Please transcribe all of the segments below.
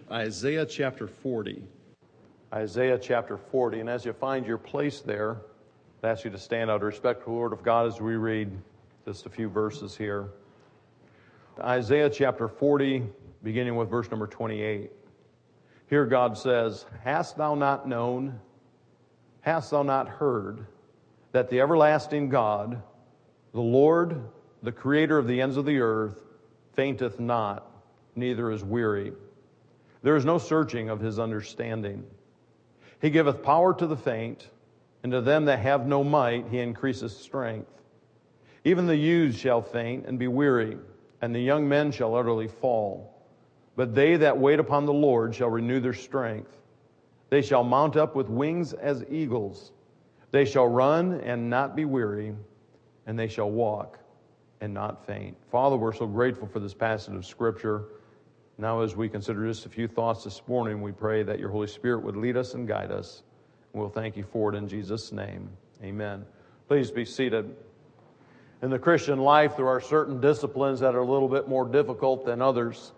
Isaiah chapter 40. Isaiah chapter 40. And as you find your place there, I ask you to stand out of respect for the Word of God as we read just a few verses here. Isaiah chapter 40, beginning with verse number 28. Here God says, "Hast thou not known, hast thou not heard, that the everlasting God, the Lord, the Creator of the ends of the earth, fainteth not, neither is weary. There is no searching of his understanding. He giveth power to the faint, and to them that have no might he increaseth strength. Even the youths shall faint and be weary, and the young men shall utterly fall. But they that wait upon the Lord shall renew their strength. They shall mount up with wings as eagles. They shall run and not be weary, and they shall walk and not faint." Father, we're so grateful for this passage of Scripture. Now as we consider just a few thoughts this morning, we pray that your Holy Spirit would lead us and guide us. And we'll thank you for it in Jesus' name. Amen. Please be seated. In the Christian life, there are certain disciplines that are a little bit more difficult than others.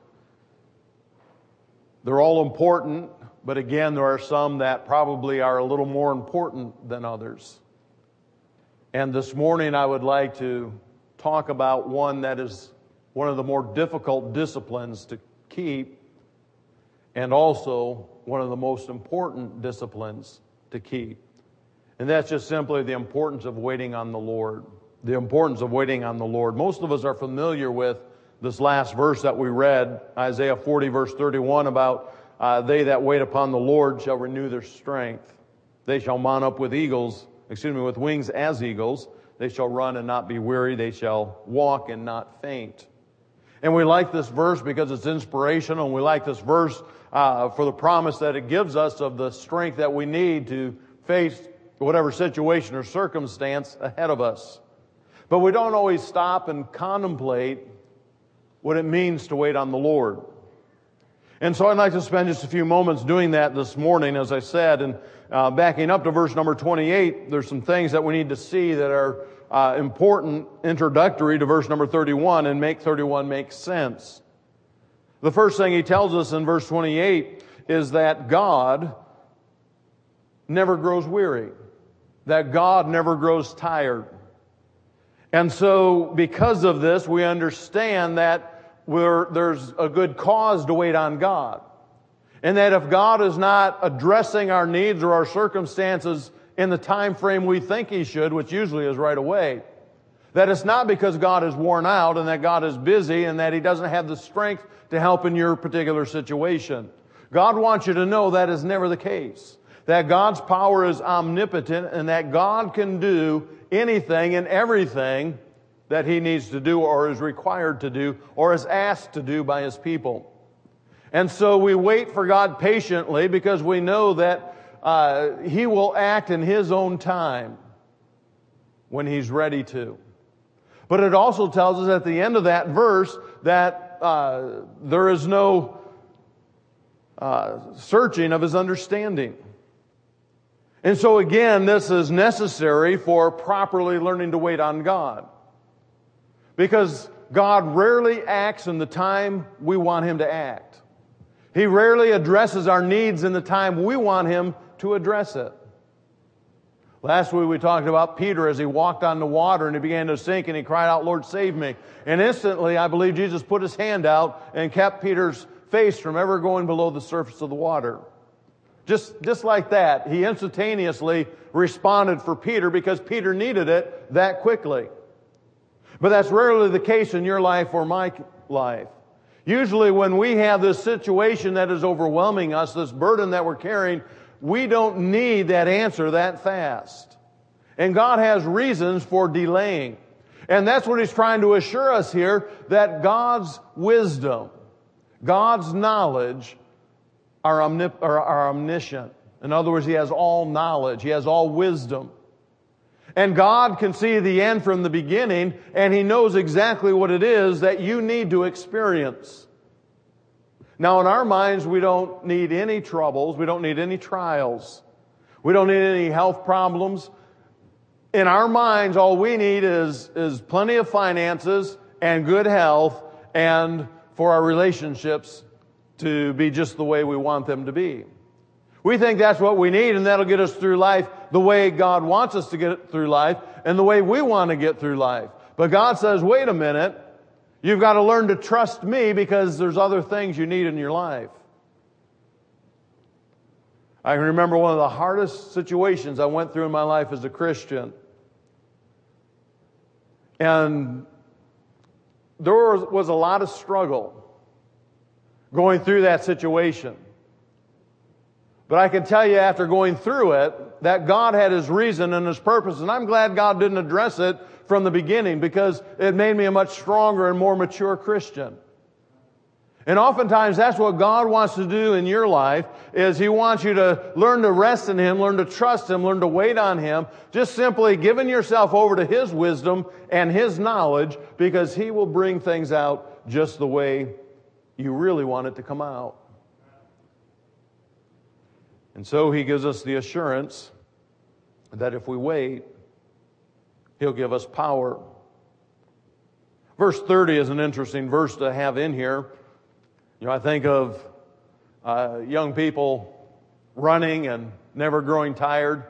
They're all important, but again, there are some that probably are a little more important than others. And this morning, I would like to talk about one that is one of the more difficult disciplines to keep, and also one of the most important disciplines to keep. And that's just simply the importance of waiting on the Lord. The importance of waiting on the Lord. Most of us are familiar with this last verse that we read, Isaiah 40 verse 31, about they that wait upon the Lord shall renew their strength. They shall mount up with with wings as eagles. They shall run and not be weary. They shall walk and not faint. And we like this verse because it's inspirational. And we like this verse for the promise that it gives us of the strength that we need to face whatever situation or circumstance ahead of us. But we don't always stop and contemplate what it means to wait on the Lord. And so I'd like to spend just a few moments doing that this morning, as I said. And backing up to verse number 28, there's some things that we need to see that are important introductory to verse number 31 and make 31 make sense. The first thing he tells us in verse 28 is that God never grows weary, that God never grows tired. And so because of this, we understand that there's a good cause to wait on God. And that if God is not addressing our needs or our circumstances in the time frame we think He should, which usually is right away, that it's not because God is worn out and that God is busy and that He doesn't have the strength to help in your particular situation. God wants you to know that is never the case. That God's power is omnipotent and that God can do anything and everything that He needs to do or is required to do or is asked to do by His people. And so we wait for God patiently because we know that He will act in His own time when He's ready to. But it also tells us at the end of that verse that there is no searching of His understanding. And so again, this is necessary for properly learning to wait on God. Because God rarely acts in the time we want Him to act. He rarely addresses our needs in the time we want Him to address it. Last week we talked about Peter as he walked on the water and he began to sink and he cried out, "Lord, save me." And instantly, I believe Jesus put His hand out and kept Peter's face from ever going below the surface of the water. Just like that, He instantaneously responded for Peter because Peter needed it that quickly. But that's rarely the case in your life or my life. Usually when we have this situation that is overwhelming us, this burden that we're carrying, we don't need that answer that fast. And God has reasons for delaying. And that's what He's trying to assure us here, that God's wisdom, God's knowledge are omniscient. In other words, He has all knowledge. He has all wisdom. And God can see the end from the beginning, and He knows exactly what it is that you need to experience. Now, in our minds, we don't need any troubles. We don't need any trials. We don't need any health problems. In our minds, all we need is plenty of finances and good health and for our relationships to be just the way we want them to be. We think that's what we need, and that'll get us through life the way God wants us to get through life and the way we want to get through life. But God says, wait a minute, you've got to learn to trust me because there's other things you need in your life. I can remember one of the hardest situations I went through in my life as a Christian. And there was a lot of struggle going through that situation. But I can tell you after going through it that God had His reason and His purpose. And I'm glad God didn't address it from the beginning because it made me a much stronger and more mature Christian. And oftentimes that's what God wants to do in your life is He wants you to learn to rest in Him, learn to trust Him, learn to wait on Him. Just simply giving yourself over to His wisdom and His knowledge because He will bring things out just the way you really want it to come out. And so He gives us the assurance that if we wait, He'll give us power. Verse 30 is an interesting verse to have in here. You know, I think of young people running and never growing tired.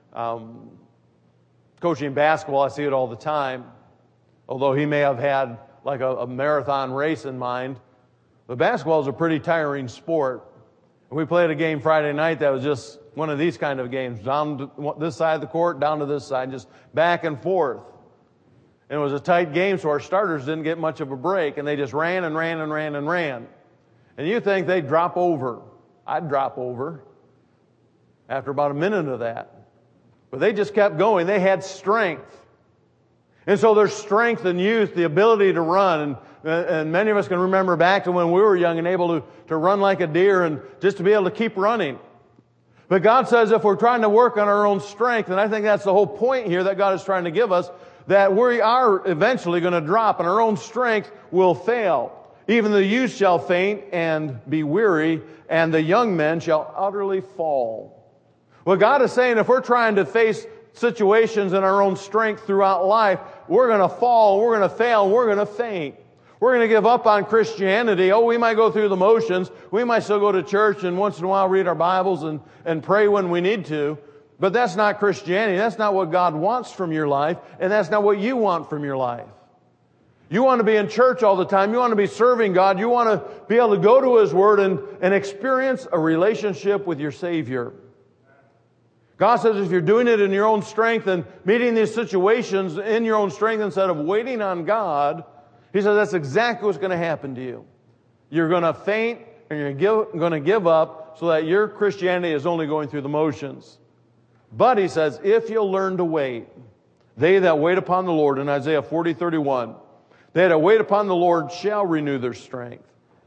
Coaching basketball, I see it all the time. Although he may have had like a marathon race in mind, but basketball is a pretty tiring sport. We played a game Friday night that was just one of these kind of games. Down to this side of the court, down to this side, just back and forth. And it was a tight game, so our starters didn't get much of a break, and they just ran and ran and ran and ran. And you think they'd drop over. I'd drop over after about a minute of that. But they just kept going. They had strength. And so there's strength and youth, the ability to run. And many of us can remember back to when we were young and able to run like a deer and just to be able to keep running. But God says if we're trying to work on our own strength, and I think that's the whole point here that God is trying to give us, that we are eventually going to drop and our own strength will fail. Even the youth shall faint and be weary, and the young men shall utterly fall. What God is saying, if we're trying to face situations in our own strength throughout life, we're going to fall, we're going to fail, and we're going to faint. We're going to give up on Christianity. Oh, we might go through the motions. We might still go to church and once in a while read our Bibles and pray when we need to. But that's not Christianity. That's not what God wants from your life, and that's not what you want from your life. You want to be in church all the time. You want to be serving God. You want to be able to go to His Word and experience a relationship with your Savior. God says if you're doing it in your own strength and meeting these situations in your own strength instead of waiting on God, He says that's exactly what's going to happen to you. You're going to faint and you're going to give up so that your Christianity is only going through the motions. But He says, if you'll learn to wait, they that wait upon the Lord, in Isaiah 40:31, they that wait upon the Lord shall renew their strength.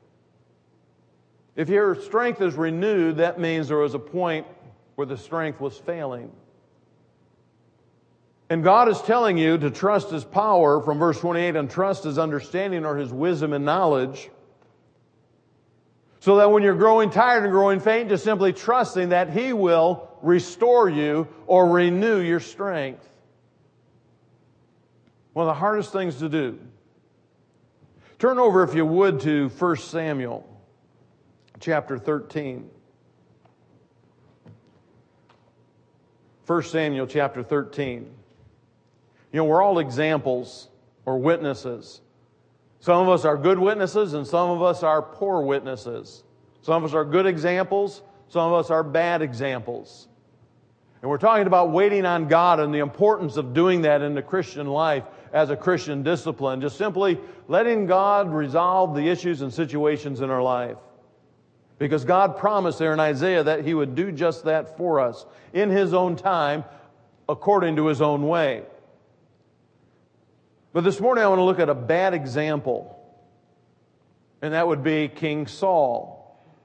If your strength is renewed, that means there was a point where the strength was failing. And God is telling you to trust His power from verse 28 and trust His understanding or His wisdom and knowledge so that when you're growing tired and growing faint, just simply trusting that He will restore you or renew your strength. One of the hardest things to do. Turn over, if you would, to 1 Samuel chapter 13. 1 Samuel chapter 13. You know, we're all examples or witnesses. Some of us are good witnesses and some of us are poor witnesses. Some of us are good examples, some of us are bad examples. And we're talking about waiting on God and the importance of doing that in the Christian life as a Christian discipline. Just simply letting God resolve the issues and situations in our life. Because God promised there in Isaiah that He would do just that for us in His own time, according to His own way. But this morning I want to look at a bad example. And that would be King Saul.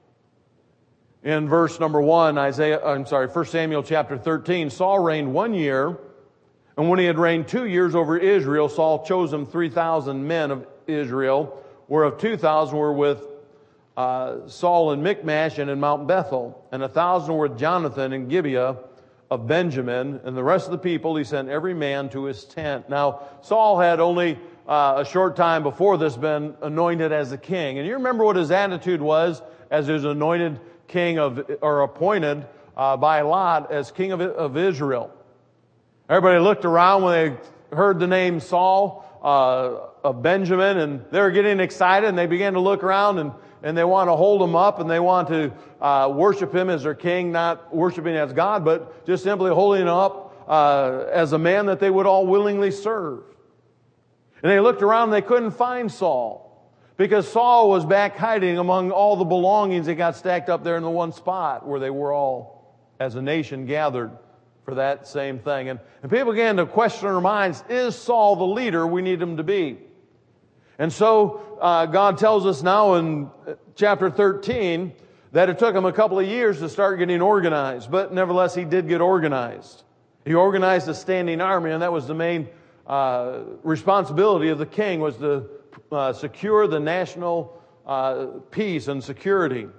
In verse number 1, 1 Samuel chapter 13, Saul reigned 1 year, and when he had reigned 2 years over Israel, Saul chose him 3,000 men of Israel, whereof 2,000 were with Saul in Michmash and in Mount Bethel, and 1,000 were with Jonathan in Gibeah of Benjamin, and the rest of the people he sent every man to his tent. Now, Saul had only a short time before this been anointed as the king. And you remember what his attitude was as his anointed king or appointed by Lot as king of Israel. Everybody looked around when they heard the name Saul of Benjamin, and they were getting excited, and they began to look around and they want to hold him up, and they want to worship him as their king, not worshiping as God, but just simply holding him up as a man that they would all willingly serve. And they looked around and they couldn't find Saul, because Saul was back hiding among all the belongings that got stacked up there in the one spot where they were all, as a nation, gathered for that same thing. And people began to question their minds, is Saul the leader we need him to be? And so God tells us now in chapter 13 that it took him a couple of years to start getting organized, but nevertheless he did get organized. He organized a standing army, and that was the main responsibility of the king, was to secure the national peace and security.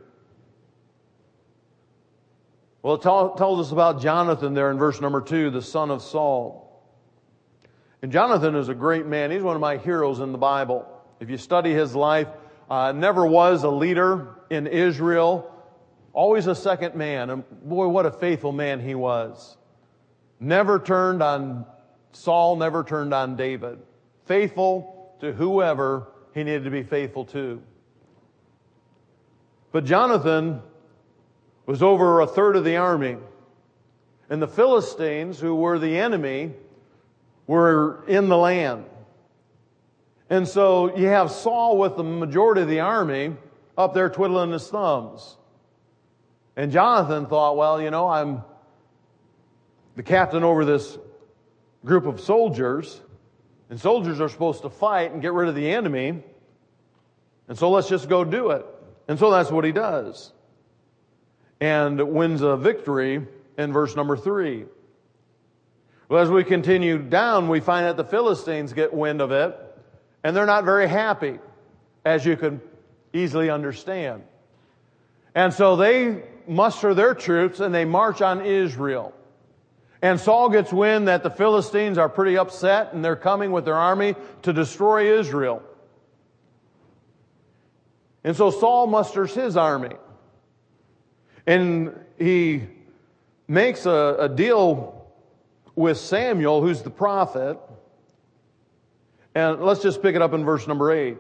Well, it tells us about Jonathan there in verse number 2, the son of Saul. And Jonathan is a great man. He's one of my heroes in the Bible. If you study his life, never was a leader in Israel, always a second man. And boy, what a faithful man he was. Never turned on Saul, never turned on David. Faithful to whoever he needed to be faithful to. But Jonathan was over a third of the army. And the Philistines, who were the enemy, were in the land. And so you have Saul with the majority of the army up there twiddling his thumbs. And Jonathan thought, well, I'm the captain over this group of soldiers, and soldiers are supposed to fight and get rid of the enemy, and so let's just go do it. And so that's what he does, and wins a victory in verse number 3. Well, as we continue down, we find that the Philistines get wind of it, and they're not very happy, as you can easily understand. And so they muster their troops and they march on Israel. And Saul gets wind that the Philistines are pretty upset and they're coming with their army to destroy Israel. And so Saul musters his army. And he makes a deal with Samuel, who's the prophet. And let's just pick it up in verse number 8.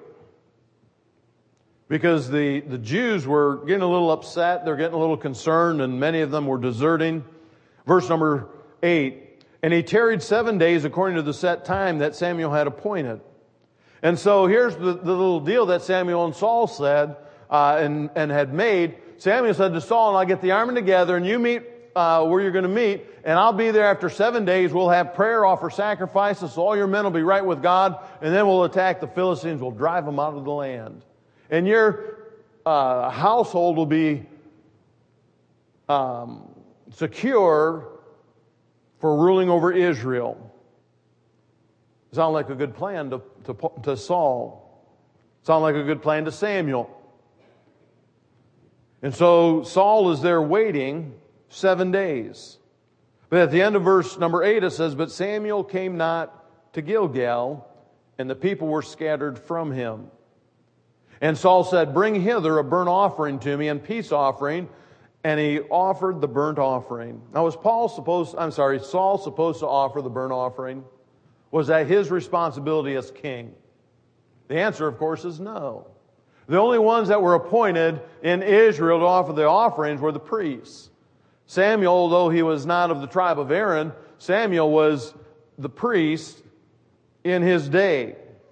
Because the Jews were getting a little upset, they're getting a little concerned, and many of them were deserting. Verse number 8. And he tarried 7 days according to the set time that Samuel had appointed. And so here's the little deal that Samuel and Saul said and had made. Samuel said to Saul, and I'll get the army together, and you meet where you're going to meet, and I'll be there after 7 days. We'll have prayer, offer sacrifices, so all your men will be right with God, and then we'll attack the Philistines. We'll drive them out of the land. And your household will be secure for ruling over Israel. Sound like a good plan to Saul. Sound like a good plan to Samuel. And so Saul is there waiting 7 days. But at the end of verse number 8 it says, but Samuel came not to Gilgal, and the people were scattered from him. And Saul said, bring hither a burnt offering to me and peace offering. And he offered the burnt offering. Now was Saul supposed to offer the burnt offering? Was that his responsibility as king? The answer, of course, is no. The only ones that were appointed in Israel to offer the offerings were the priests. Samuel, although he was not of the tribe of Aaron, Samuel was the priest in his day.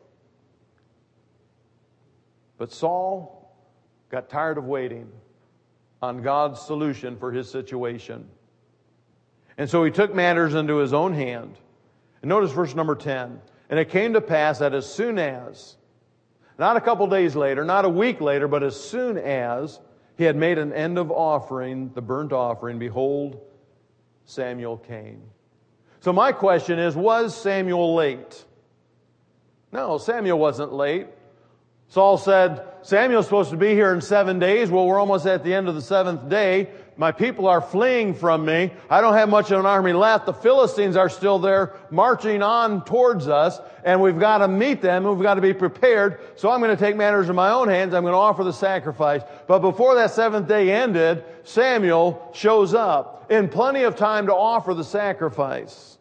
But Saul got tired of waiting on God's solution for his situation. And so he took matters into his own hand. And notice verse number 10. And it came to pass that as soon as, not a couple days later, not a week later, but as soon as he had made an end of offering, the burnt offering, behold, Samuel came. So my question is, was Samuel late? No, Samuel wasn't late. Saul said, Samuel's supposed to be here in 7 days. Well, we're almost at the end of the 7th day. My people are fleeing from me. I don't have much of an army left. The Philistines are still there marching on towards us, and we've got to meet them. We've got to be prepared. So I'm going to take matters in my own hands. I'm going to offer the sacrifice. But before that 7th day ended, Samuel shows up in plenty of time to offer the sacrifice.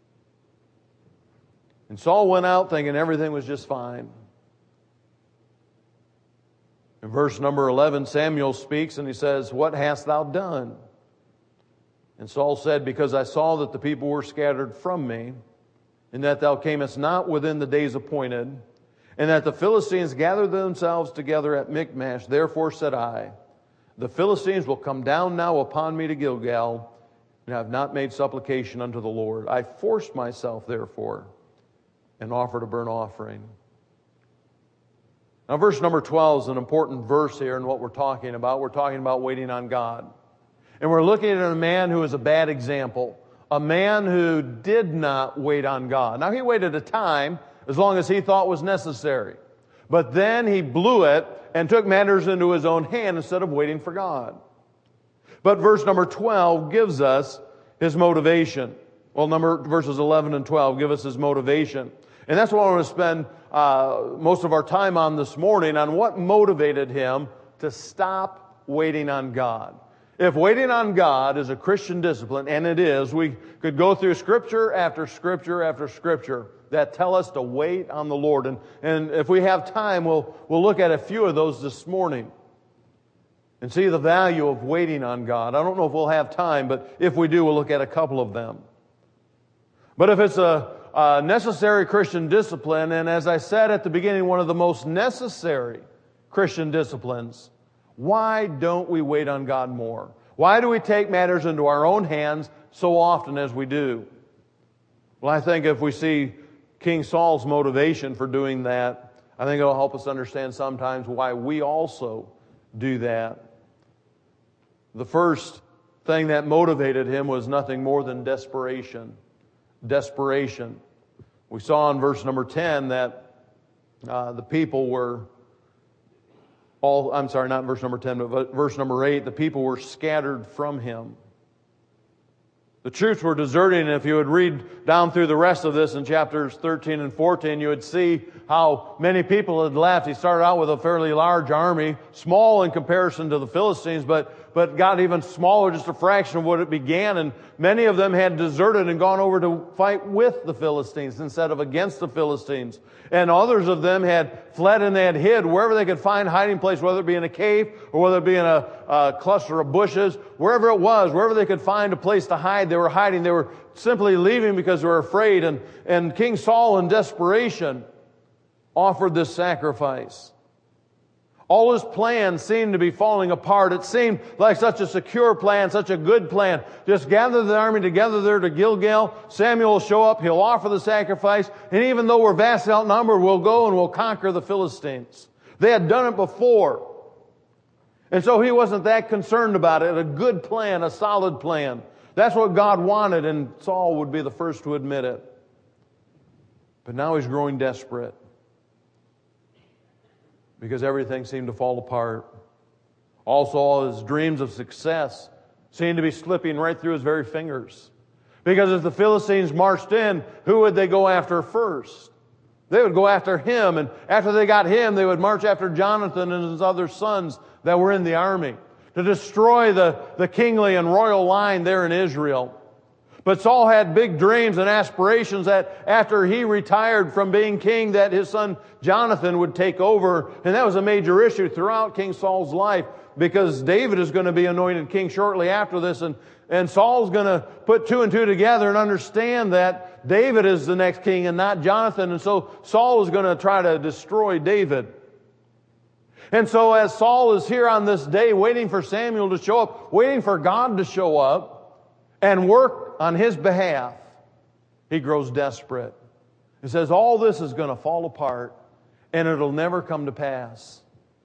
And Saul went out thinking everything was just fine. In verse number 11, Samuel speaks and he says, "What hast thou done?" And Saul said, "Because I saw that the people were scattered from me, and that thou camest not within the days appointed, and that the Philistines gathered themselves together at Michmash. Therefore said I, the Philistines will come down now upon me to Gilgal, and I have not made supplication unto the Lord. I forced myself, therefore, and offered a burnt offering." Now, verse number 12 is an important verse here in what we're talking about. We're talking about waiting on God. And we're looking at a man who is a bad example. A man who did not wait on God. Now, he waited a time as long as he thought was necessary. But then he blew it and took matters into his own hand instead of waiting for God. But verse number 12 gives us his motivation. Well, verses 11 and 12 give us his motivation. And that's what I want to spend most of our time on this morning, on what motivated him to stop waiting on God. If waiting on God is a Christian discipline, and it is, we could go through Scripture after Scripture after Scripture that tell us to wait on the Lord. And if we have time, we'll look at a few of those this morning and see the value of waiting on God. I don't know if we'll have time, but if we do, we'll look at a couple of them. But if it's a necessary Christian discipline, and as I said at the beginning, one of the most necessary Christian disciplines, why don't we wait on God more? Why do we take matters into our own hands so often as we do? Well, I think if we see King Saul's motivation for doing that, I think it'll help us understand sometimes why we also do that. The first thing that motivated him was nothing more than desperation. Desperation. We saw in verse number 10 that the people were not verse number 10, but verse number 8, the people were scattered from him. The troops were deserting, and if you would read down through the rest of this in chapters 13 and 14, you would see how many people had left. He started out with a fairly large army, small in comparison to the Philistines, but got even smaller, just a fraction of what it began, and many of them had deserted and gone over to fight with the Philistines instead of against the Philistines. And others of them had fled and they had hid wherever they could find hiding place, whether it be in a cave or whether it be in a cluster of bushes, wherever it was, wherever they could find a place to hide, they were hiding. They were simply leaving because they were afraid. And King Saul, in desperation, offered this sacrifice. All his plans seemed to be falling apart. It seemed like such a secure plan, such a good plan. Just gather the army together there to Gilgal. Samuel will show up. He'll offer the sacrifice. And even though we're vastly outnumbered, we'll go and we'll conquer the Philistines. They had done it before. And so he wasn't that concerned about it. A good plan, a solid plan. That's what God wanted, and Saul would be the first to admit it. But now he's growing desperate, because everything seemed to fall apart. Also, all his dreams of success seemed to be slipping right through his very fingers. Because if the Philistines marched in, who would they go after first? They would go after him, and after they got him, they would march after Jonathan and his other sons that were in the army to destroy the kingly and royal line there in Israel. But Saul had big dreams and aspirations that after he retired from being king, that his son Jonathan would take over. And that was a major issue throughout King Saul's life, because David is going to be anointed king shortly after this. And Saul's going to put two and two together and understand that David is the next king and not Jonathan. And so Saul is going to try to destroy David. And so as Saul is here on this day waiting for Samuel to show up, waiting for God to show up and work on his behalf, he grows desperate. He says, all this is going to fall apart and it'll never come to pass.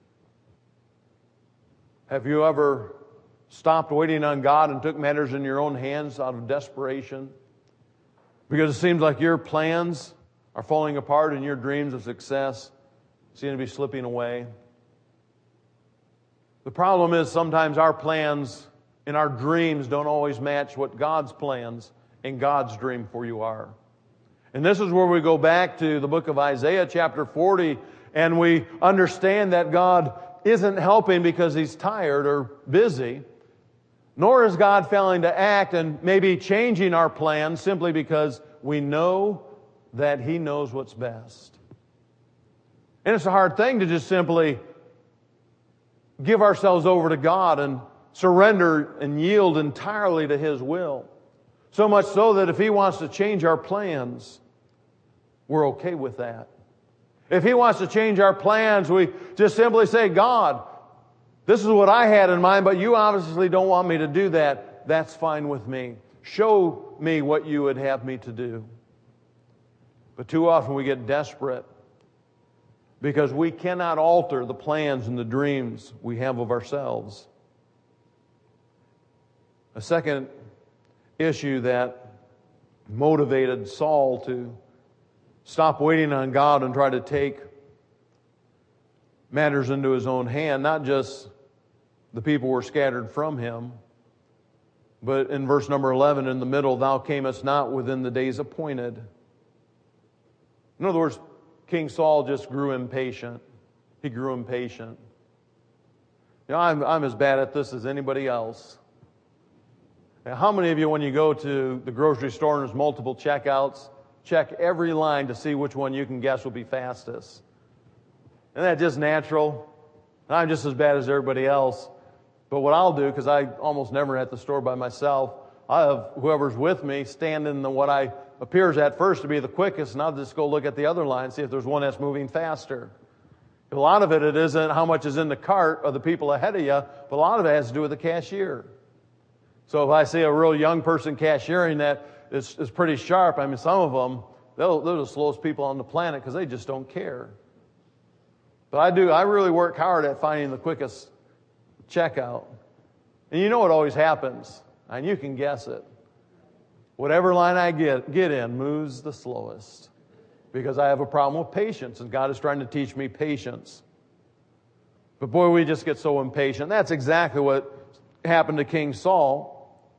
Have you ever stopped waiting on God and took matters in your own hands out of desperation? Because it seems like your plans are falling apart and your dreams of success seem to be slipping away. The problem is sometimes our plans and our dreams don't always match what God's plans and God's dream for you are. And this is where we go back to the book of Isaiah chapter 40, and we understand that God isn't helping because He's tired or busy, nor is God failing to act and maybe changing our plans simply because we know that He knows what's best. And it's a hard thing to just simply give ourselves over to God and surrender and yield entirely to His will. So much so that if He wants to change our plans, we're okay with that. If He wants to change our plans, we just simply say, God, this is what I had in mind, but you obviously don't want me to do that. That's fine with me. Show me what you would have me to do. But too often we get desperate because we cannot alter the plans and the dreams we have of ourselves. A second issue that motivated Saul to stop waiting on God and try to take matters into his own hand, not just the people were scattered from him, but in verse number 11 in the middle, thou camest not within the days appointed. In other words, King Saul just grew impatient. He grew impatient. You know, I'm as bad at this as anybody else. Now, how many of you, when you go to the grocery store and there's multiple checkouts, check every line to see which one you can guess will be fastest? Isn't that just natural? I'm just as bad as everybody else. But what I'll do, because I almost never at the store by myself, I have whoever's with me stand in what I appears at first to be the quickest, and I'll just go look at the other line and see if there's one that's moving faster. A lot of it isn't how much is in the cart of the people ahead of you, but a lot of it has to do with the cashier. So if I see a real young person cashiering that is pretty sharp, I mean, some of them, they're the slowest people on the planet because they just don't care. But I really work hard at finding the quickest checkout. And you know what always happens, and you can guess it. Whatever line I get in moves the slowest because I have a problem with patience, and God is trying to teach me patience. But boy, we just get so impatient. That's exactly what happened to King Saul.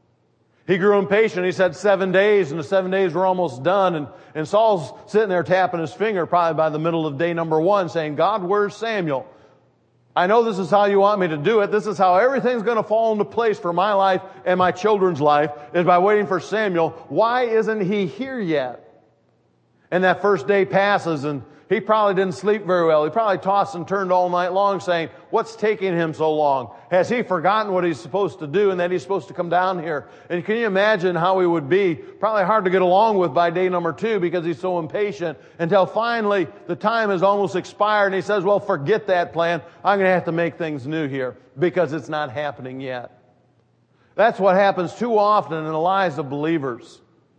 He grew impatient. He said 7 days, and the 7 days were almost done. And Saul's sitting there tapping his finger probably by the middle of day number 1 saying, God, where's Samuel? I know this is how you want me to do it. This is how everything's going to fall into place for my life and my children's life is by waiting for Samuel. Why isn't he here yet? And that first day passes, and he probably didn't sleep very well. He probably tossed and turned all night long saying, what's taking him so long? Has he forgotten what he's supposed to do and that he's supposed to come down here? And can you imagine how he would be? Probably hard to get along with by day number 2 because he's so impatient until finally the time has almost expired and he says, well, forget that plan. I'm going to have to make things new here because it's not happening yet. That's what happens too often in the lives of believers.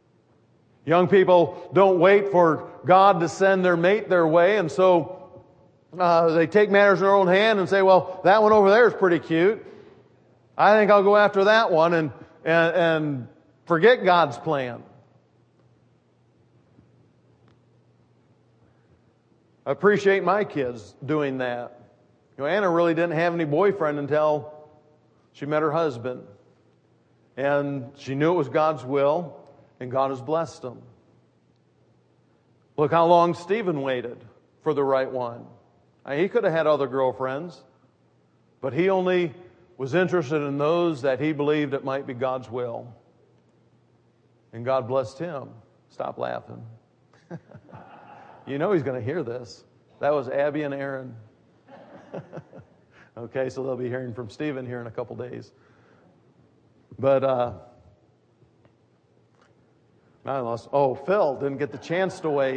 Young people don't wait for God to send their mate their way, and so they take matters in their own hand and say, well, that one over there is pretty cute. I think I'll go after that one and forget God's plan. I appreciate my kids doing that. You know, Anna really didn't have any boyfriend until she met her husband. And she knew it was God's will. And God has blessed them. Look how long Stephen waited for the right one. He could have had other girlfriends, but he only was interested in those that he believed it might be God's will. And God blessed him. Stop laughing. You know he's going to hear this. That was Abby and Aaron. Okay, so they'll be hearing from Stephen here in a couple days. But, Phil didn't get the chance to wait.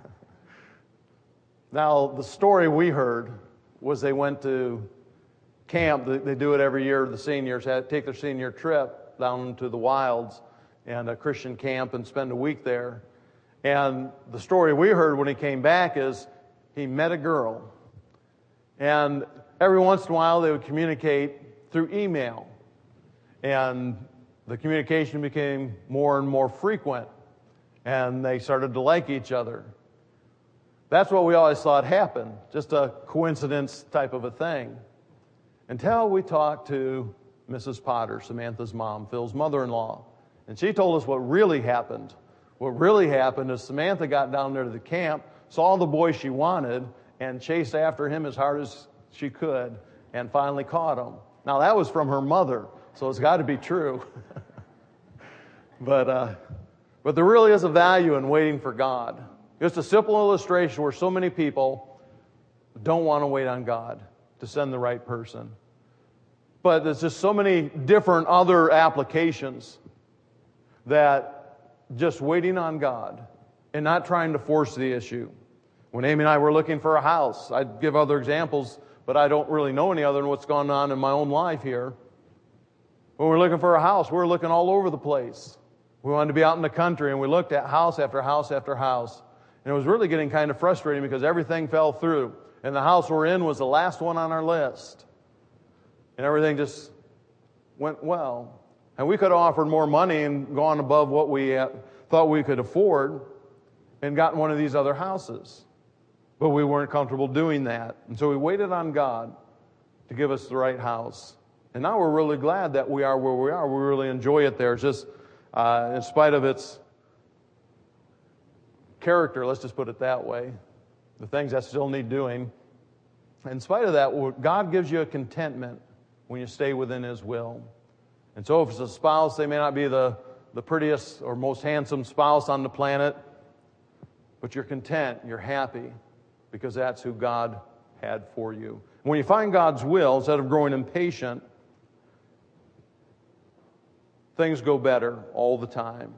Now, the story we heard was they went to camp. They do it every year. The seniors take their senior trip down to the wilds and a Christian camp and spend a week there. And the story we heard when he came back is he met a girl. And every once in a while they would communicate through email. And the communication became more and more frequent. And they started to like each other. That's what we always thought happened, just a coincidence type of a thing. Until we talked to Mrs. Potter, Samantha's mom, Phil's mother-in-law. And she told us what really happened. What really happened is Samantha got down there to the camp, saw the boy she wanted, and chased after him as hard as she could, and finally caught him. Now that was from her mother, so it's got to be true. But there really is a value in waiting for God. Just a simple illustration where so many people don't want to wait on God to send the right person. But there's just so many different other applications that just waiting on God and not trying to force the issue. When Amy and I were looking for a house, I'd give other examples, but I don't really know any other than what's gone on in my own life here. When we were looking for a house, we were looking all over the place. We wanted to be out in the country, and we looked at house after house after house. And it was really getting kind of frustrating because everything fell through. And the house we're in was the last one on our list. And everything just went well. And we could have offered more money and gone above what we thought we could afford and gotten one of these other houses. But we weren't comfortable doing that. And so we waited on God to give us the right house. And now we're really glad that we are where we are. We really enjoy it there. It's just, in spite of its character, let's just put it that way, the things that still need doing. In spite of that, God gives you a contentment when you stay within His will. And so if it's a spouse, they may not be the prettiest or most handsome spouse on the planet, but you're content, you're happy, because that's who God had for you. When you find God's will, instead of growing impatient, things go better all the time.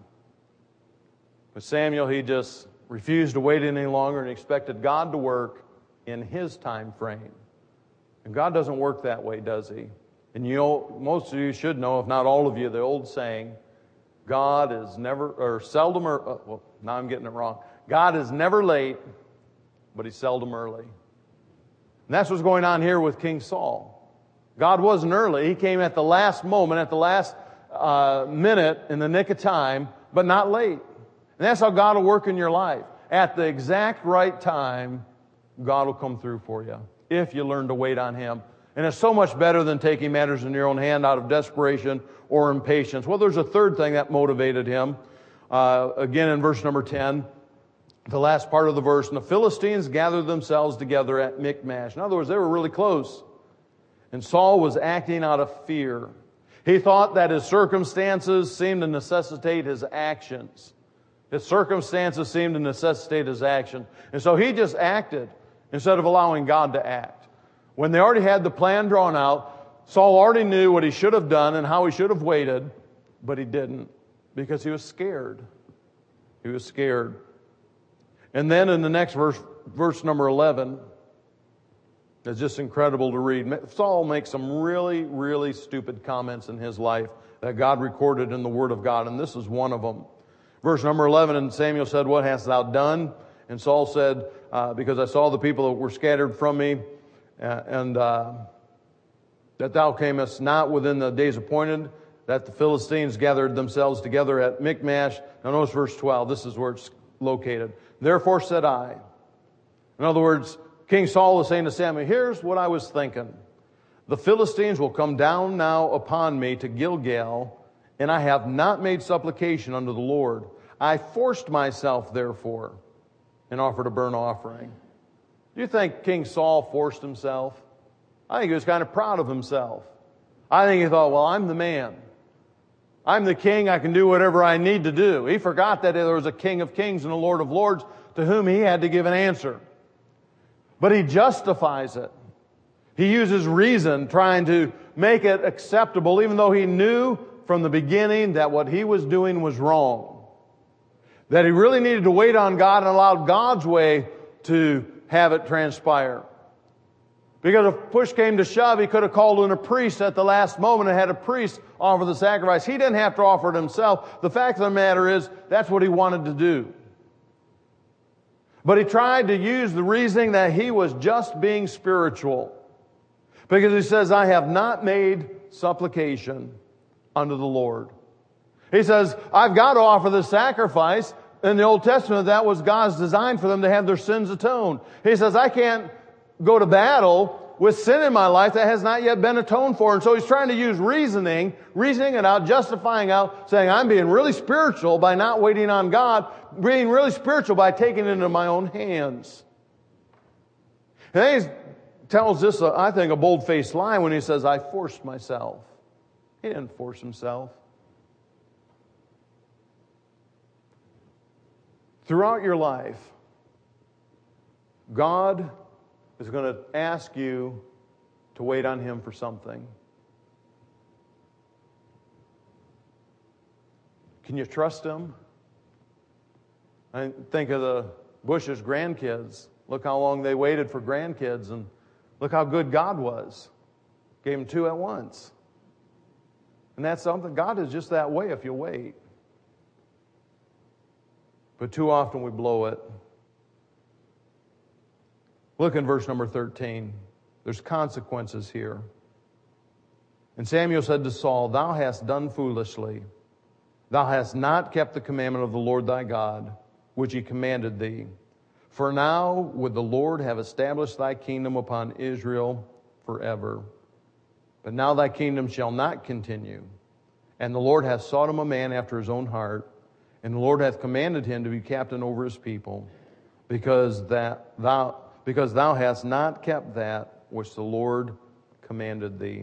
But Samuel, he just refused to wait any longer and expected God to work in his time frame. And God doesn't work that way, does He? And you know, most of you should know, if not all of you, the old saying, God is never, or seldom, or, well, now I'm getting it wrong. God is never late, but He's seldom early. And that's what's going on here with King Saul. God wasn't early. He came at the last moment, at the last minute, in the nick of time, but not late. And that's how God will work in your life. At the exact right time, God will come through for you if you learn to wait on Him. And it's so much better than taking matters in your own hand out of desperation or impatience. Well, there's a third thing that motivated him. Again, in verse number 10, the last part of the verse, and the Philistines gathered themselves together at Michmash. In other words, they were really close. And Saul was acting out of fear. He thought that his circumstances seemed to necessitate his actions. His circumstances seemed to necessitate his action. And so he just acted instead of allowing God to act. When they already had the plan drawn out, Saul already knew what he should have done and how he should have waited, but he didn't because he was scared. He was scared. And then in the next verse number 11, it's just incredible to read. Saul makes some really, really stupid comments in his life that God recorded in the Word of God, and this is one of them. Verse number 11, and Samuel said, "What hast thou done?" And Saul said, "Because I saw the people that were scattered from me, and that thou camest not within the days appointed, that the Philistines gathered themselves together at Michmash." Now notice verse 12. This is where it's located. "Therefore said I." In other words, King Saul is saying to Samuel, here's what I was thinking. The Philistines will come down now upon me to Gilgal, and I have not made supplication unto the Lord. I forced myself, therefore, and offered a burnt offering. Do you think King Saul forced himself? I think he was kind of proud of himself. I think he thought, well, I'm the man. I'm the king. I can do whatever I need to do. He forgot that there was a King of Kings and a Lord of Lords to whom he had to give an answer. But he justifies it. He uses reason trying to make it acceptable, even though he knew from the beginning that what he was doing was wrong. That he really needed to wait on God and allow God's way to have it transpire. Because if push came to shove, he could have called in a priest at the last moment and had a priest offer the sacrifice. He didn't have to offer it himself. The fact of the matter is, that's what he wanted to do. But he tried to use the reasoning that he was just being spiritual. Because he says, I have not made supplication unto the Lord. He says, I've got to offer the sacrifice, In the Old Testament, that was God's design for them to have their sins atoned. He says, I can't go to battle with sin in my life that has not yet been atoned for. And so he's trying to use reasoning it out, justifying out, saying, I'm being really spiritual by not waiting on God, being really spiritual by taking it into my own hands. And then he tells this, I think, a bold-faced lie when he says, I forced myself. He didn't force himself. Throughout your life, God is going to ask you to wait on Him for something. Can you trust Him? I think of the Bush's grandkids. Look how long they waited for grandkids, and look how good God was. Gave them 2 at once. And that's something, God is just that way if you wait. But too often we blow it. Look in verse number 13. There's consequences here. And Samuel said to Saul, Thou hast done foolishly. Thou hast not kept the commandment of the Lord thy God, which He commanded thee. For now would the Lord have established thy kingdom upon Israel forever. But now thy kingdom shall not continue. And the Lord hath sought him a man after his own heart, and the Lord hath commanded him to be captain over his people, because thou hast not kept that which the Lord commanded thee.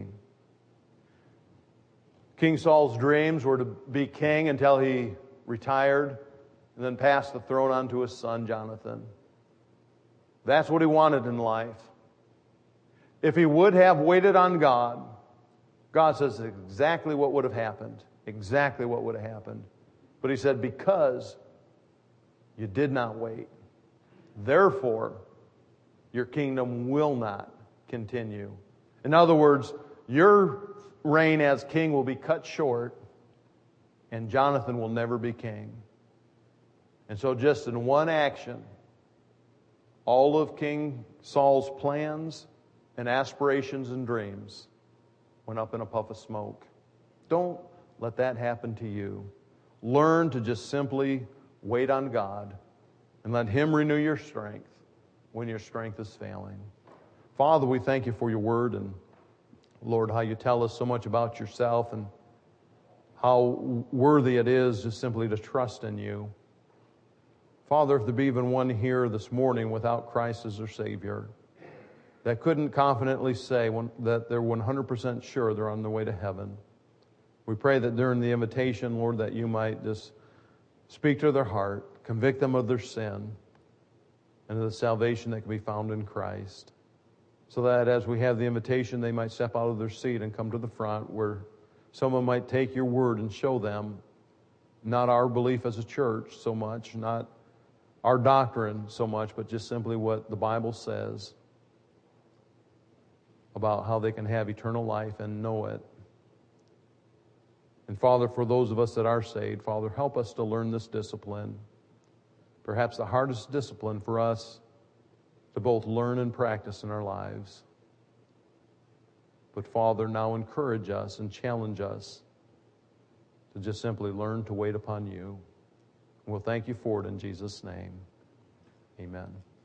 King Saul's dreams were to be king until he retired, and then passed the throne on to his son Jonathan. That's what he wanted in life. If he would have waited on God, God says exactly what would have happened. Exactly what would have happened. But He said, because you did not wait, therefore your kingdom will not continue. In other words, your reign as king will be cut short, and Jonathan will never be king. And so just in one action, all of King Saul's plans and aspirations and dreams went up in a puff of smoke. Don't let that happen to you. Learn to just simply wait on God and let Him renew your strength when your strength is failing. Father, we thank You for Your word, and Lord, how You tell us so much about Yourself and how worthy it is just simply to trust in You. Father, if there be even one here this morning without Christ as their Savior, that couldn't confidently say that they're 100% sure they're on their way to heaven, we pray that during the invitation, Lord, that You might just speak to their heart, convict them of their sin, and of the salvation that can be found in Christ. So that as we have the invitation, they might step out of their seat and come to the front where someone might take Your word and show them not our belief as a church so much, not our doctrine so much, but just simply what the Bible says about how they can have eternal life and know it. And Father, for those of us that are saved, Father, help us to learn this discipline. Perhaps the hardest discipline for us to both learn and practice in our lives. But Father, now encourage us and challenge us to just simply learn to wait upon You. And we'll thank You for it in Jesus' name. Amen.